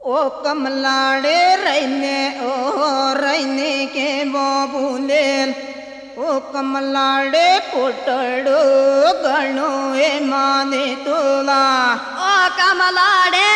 ओ कमलाड़े रहने के बोले ओ कमलाड़े कोटड़ो गणो ए माने तोला ओ कमलाड़े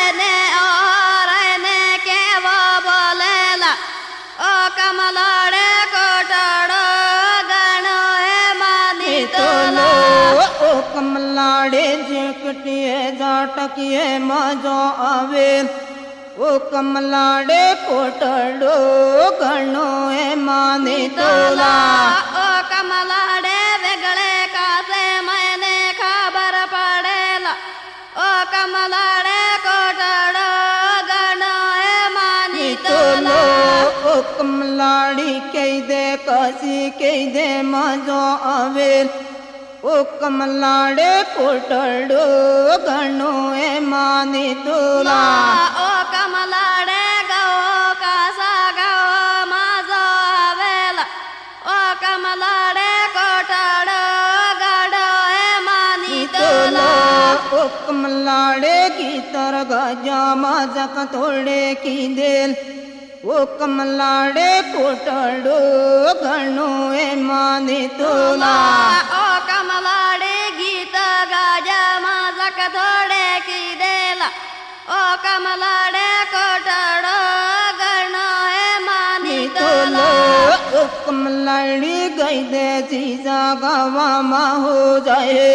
रहने के वो बोलेला ओ कमलाड़े कोटड़ो गणो ए माने तोला ओ कमलाड़े जकटिए जाटकिए मजो आवे ओ कमलाड़े कोटड़ो गणो ए माने तोला ओ कमलाड़े वेगले कासे मैंने खबर पड़ेला ओ कमलाड़े कोटड़ो गणो ए मानी तोला ओ कमलाड़ी कई दे कसी कई दे मजो आवे ओ कमलाड़े कोटड़ो गणो ए मानी तोला ओ कमलाड़े गो कासा गो मजो आवेला ओ कमलाड़े कोटड़ो गणो ए मानी तोला ओ कमलाड़े की तर गजा मजक तोड़े की दिल ओ कमलाड़े कोटड़ो गणो ए मानी तोला ओ कमलाड़े गीत गाजा मजक थोड़े की देला ओ कमलाड़े कोटड़ो गणो ए मानी तोला ओ कमलाड़ी गई दे जीजा गवा मा हो जाए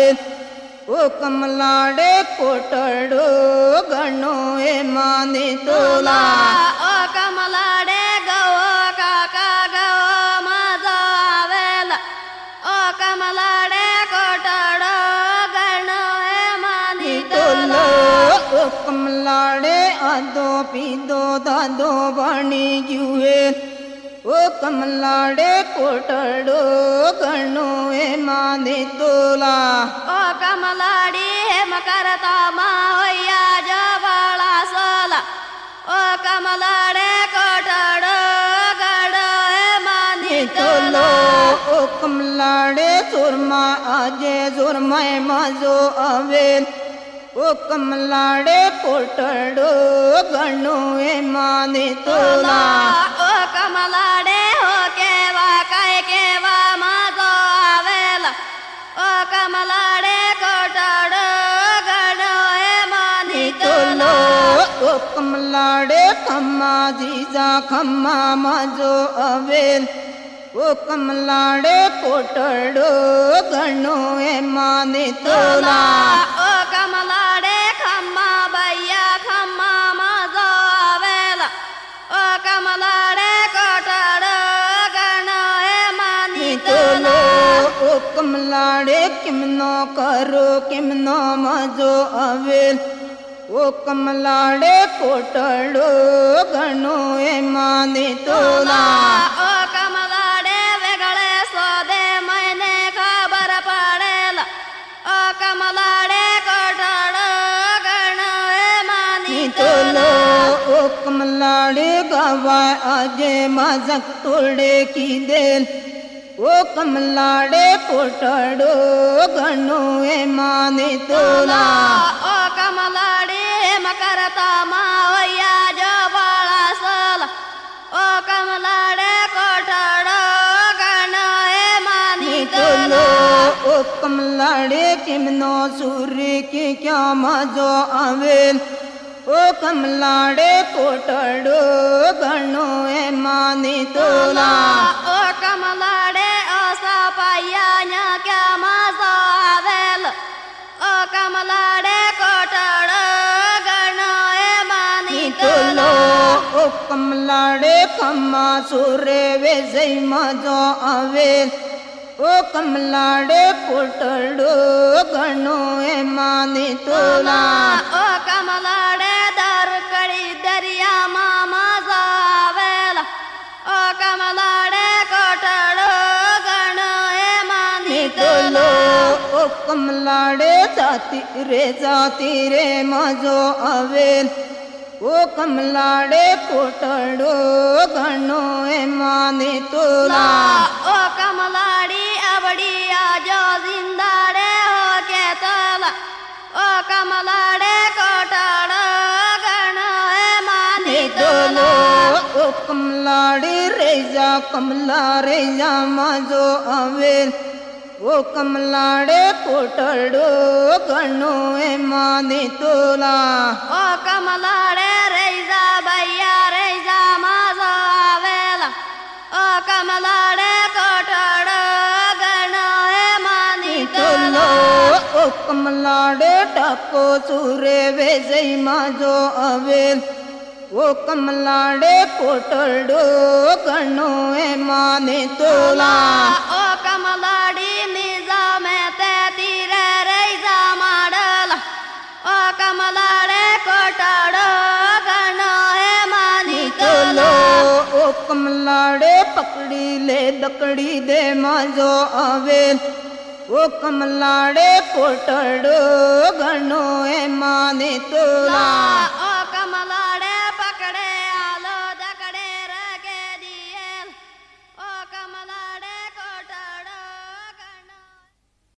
ओ कमलाड़े कोटड़ो गणो ए मानी तोला ओ कमलाड़े गो काका गो मजो आवेला ओ कमलाड़े कोटड़ो गणो ए मानी तोला ओ कमलाड़े आदो पीदो दादो बनी जुए ओ कमलाड़े कोटड़ो गणो ए मानी तोला ओ कमलाड़ी हेम करता मा होया जो बड़ा सोला ओ कमलाड़े कोटड़ो गणो ए मानी तोला ओ कमलाड़े सुरमा आजे सुरमा मजो आवे ओ कमलाड़े कोटड़ो गणो ए मानी तोला ओ कमलाड़े हो के वा मजो आवेला ओ कमलाड़े कोटड़ो गणो ए मानी तोला ओ कमलाड़े खम्मा जीजा खम्मा मजो आवे ओ कमलाड़े कोटड़ो गणो ए मानी तोला ओ कमलाड़े खम्मा भैया खम्मा मजो आवेला ओ कमलाड़े कोटड़ो गणो ए मानी तोला ओ कमलाड़े किमनो करो किमनो मजो आवे ओ कमलाड़े कोटड़ो गणो ए मानी तोला ओ कमलाड़े वेगले सोदे मैंने खबर पड़ेला ओ कमलाड़े कोटड़ो गणो ए मानी तोला ओ कमलाड़े गवा आजे मजक तोड़े की दिल ओ कमलाड़े कोटड़ो गणो ए मानी तोला ओ कमलाड़ी मकरता मा होया जो बड़ा सोला ओ कमलाड़े कोटड़ो गणो ए मानी तोला ओ कमलाड़े किमनो सूर्य की क्या मजो आवे ओ कमलाड़े कोटड़ो गणो ए मानी तोला ओ कमलाड़े ओसा पाया न्या क्या मजो आवेल ओ कमलाड़े कोटड़ो गणो ए मानी तोला ओ कमलाड़े खम्मा सूर्य वे जई मजो आवे ओ कमलाड़े कोटड़ो गणो ए मानी तोला ओ कमलाड़े दर कड़ी दरिया मा मजो आवेला ओ कमलाड़े कोटड़ो गणो ए मानी तोला ओ कमलाड़े जाती रे मजो आवे ओ कमलाड़े कोटड़ो गणो ए मानी तोला ओ कमलाड़ी अबड़ी आजो जिंदाड़े हो के तोला ओ कमलाड़े कोटड़ो गणो ए तोला ओ कमलाडे रे जा माझो अवेल ओ कमलाडे कोटडो गणो ए माने तोला ओ कमलाडे रेजा भैया रेजा माझो आवेला ओ कमलाडे कोटडो गणो ए माने तोला ओ कमलाडे टाको चुरे वेजई माझो अवेल ओ कमलाडे कोटडो गणो ए माने तोला ओ कमलाडी निजा में ते तीरे रेजा माडला ओ कमलाडे कोटडो गणो ए मानी तोला ओ कमलाडे पकड़ी ले दकड़ी दे माझो अवेल ओ कमलाडे कोटडो गणो ए माने तोला ओ